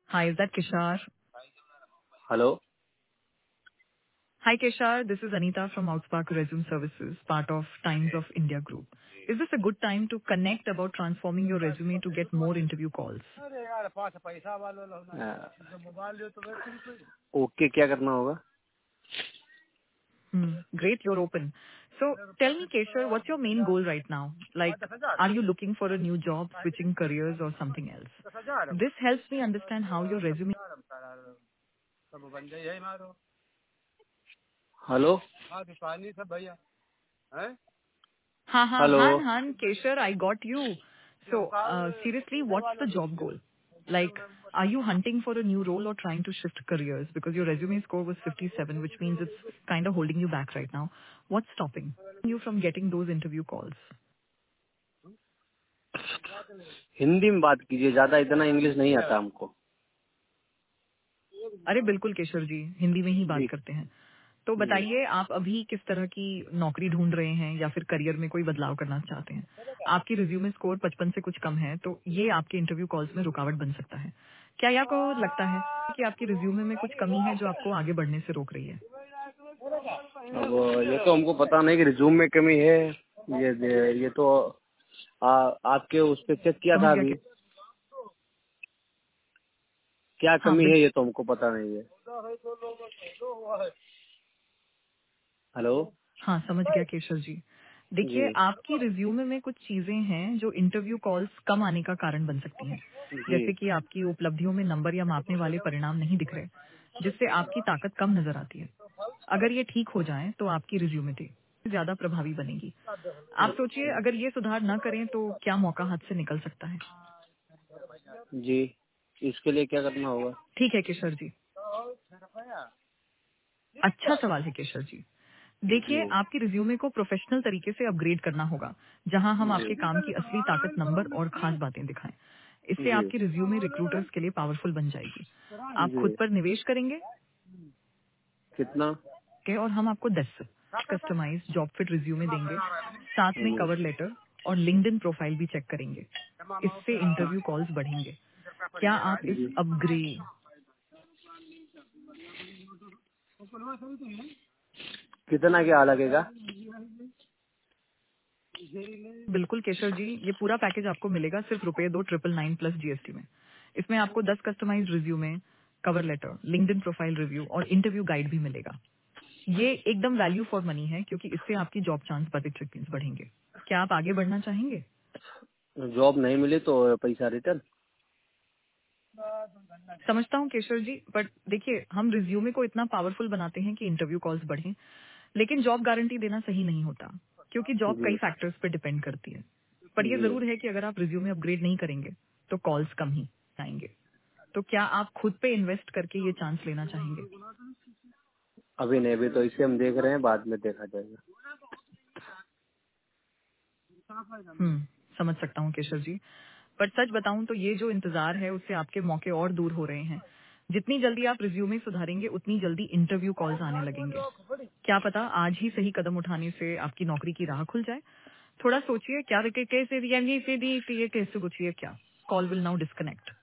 Hi, is that Kishar? Hello. Hi, Kishar. This is Anita from Outspark Resume Services, part of Times of India Group. Is this a good time to connect about transforming your resume to get more interview calls? Okay, क्या करना होगा? Great, you're open. So tell me, Kishar, what's your main goal right now? Like, are you looking for a new job, switching careers, or something else? This helps me understand how your resume. Hello. Hello. Han, Keshar, I got you. So, seriously, what's the job goal? Like, are you hunting for a new role or trying to shift careers? Because your resume score was 57, which means it's kind of holding you back right now. What's stopping you from getting those interview calls? Hindi में बात कीजिए, ज्यादा इतना English नहीं आता हमको। अरे बिल्कुल केशर जी, हिंदी में ही बात जी करते हैं। तो जी। बताइए, आप अभी किस तरह की नौकरी ढूंढ रहे हैं या फिर करियर में कोई बदलाव करना चाहते हैं? आपकी रिज्यूमे स्कोर 55 से कुछ कम है, तो ये आपके इंटरव्यू कॉल्स में रुकावट बन सकता है। क्या ये आपको लगता है कि आपकी रिज्यूमे में कुछ कमी है जो आपको आगे बढ़ने से रोक रही है? अब ये तो हमको पता नहीं कि रिज्यूम में कमी है। ये तो आपके उस पर चेक किया समझ था गया अभी। कि क्या हाँ कमी है ये तो हमको पता नहीं है। हेलो। हाँ, समझ गया केशर जी। जी देखिए, आपकी रिज्यूमे में कुछ चीजें हैं जो इंटरव्यू कॉल्स कम आने का कारण बन सकती हैं। जी जैसे कि आपकी उपलब्धियों में नंबर या मापने वाले परिणाम नहीं दिख रहे, जिससे आपकी ताकत कम नजर आती है। अगर ये ठीक हो जाए तो आपकी रिज्यूमे ज्यादा प्रभावी बनेगी। आप सोचिए, अगर ये सुधार न करें तो क्या मौका हाथ से निकल सकता है? जी। इसके लिए क्या करना होगा? ठीक है केशर जी, अच्छा सवाल है केशर जी। देखिए, जी आपकी रिज्यूमे को प्रोफेशनल तरीके से अपग्रेड करना होगा, जहां हम जी आपके काम की असली ताकत, नंबर और खास बातें दिखाएं। इससे जी आपकी रिज्यूमे रिक्रूटर्स के लिए पावरफुल बन जाएगी। आप जी। खुद पर निवेश करेंगे कितना? और हम आपको 10 कस्टमाइज जॉब फिट रिज्यूमे देंगे, साथ में जी। कवर लेटर और लिंक्डइन प्रोफाइल भी चेक करेंगे। इससे इंटरव्यू कॉल्स बढ़ेंगे। क्या आप इस जी। अपग्रेड? कितना क्या लगेगा? बिल्कुल केशव जी, ये पूरा पैकेज आपको मिलेगा सिर्फ ₹2,999 प्लस जीएसटी में। इसमें आपको 10 customize resume, cover letter, LinkedIn profile review और इंटरव्यू गाइड भी मिलेगा। ये एकदम वैल्यू फॉर मनी है, क्योंकि इससे आपकी जॉब चांस बढ़ेंगे। क्या आप आगे बढ़ना चाहेंगे? जॉब नहीं मिली तो पैसा रिटर्न? समझता हूँ केशव जी, बट देखिए, हम रिज्यूमे को इतना पावरफुल बनाते हैं कि इंटरव्यू कॉल्स बढ़ें, लेकिन जॉब गारंटी देना सही नहीं होता, क्योंकि जॉब जी कई फैक्टर्स पे डिपेंड करती है। पर ये जी। जरूर है कि अगर आप रिज्यूमे अपग्रेड नहीं करेंगे तो कॉल्स कम ही आएंगे। तो क्या आप खुद पे इन्वेस्ट करके ये चांस लेना चाहेंगे? अभी नहीं, अभी तो इसे हम देख रहे हैं, बाद में देखा जाएगा। समझ सकता हूँ केशव जी, पर सच बताऊं तो ये जो इंतजार है उससे आपके मौके और दूर हो रहे हैं। जितनी जल्दी आप रिज्यूमे सुधारेंगे उतनी जल्दी इंटरव्यू कॉल्स आने लगेंगे। क्या पता आज ही सही कदम उठाने से आपकी नौकरी की राह खुल जाए। थोड़ा सोचिए, क्या कैसे कैसे पूछिए क्या। Call will now disconnect.